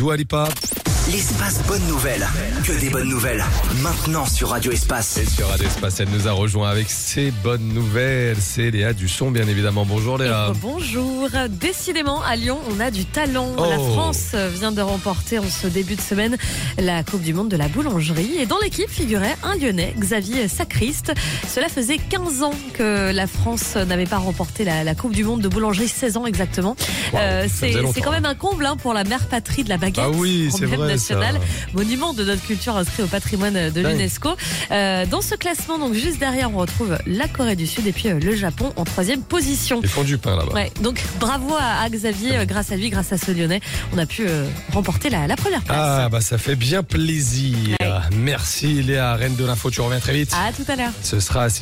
Dua Lipa. L'espace bonne nouvelle. Que des bonnes nouvelles. Maintenant sur Radio Espace. Et sur Radio Espace, elle nous a rejoint avec ses bonnes nouvelles. C'est Léa Dusson, bien évidemment. Bonjour Léa. Bonjour. Décidément, à Lyon, on a du talent. Oh. La France vient de remporter en ce début de semaine la Coupe du Monde de la boulangerie. Et dans l'équipe figurait un Lyonnais, Xavier Sacriste. Cela faisait 15 ans que la France n'avait pas remporté la Coupe du Monde de boulangerie, 16 ans exactement. Wow, c'est quand même un comble pour la mère patrie de la baguette. Ah oui, c'est emblème vrai, national, ça. monument de notre culture inscrit au patrimoine de l'UNESCO. Dans ce classement, donc juste derrière, on retrouve la Corée du Sud et puis le Japon en 3e position. Ils font du pain là-bas. Ouais, donc bravo à Xavier, grâce à lui, grâce à ce Lyonnais, on a pu remporter la première place. Ah bah ça fait bien plaisir. Ouais. Merci Léa, reine de l'info, tu reviens très vite. À tout à l'heure. Ce sera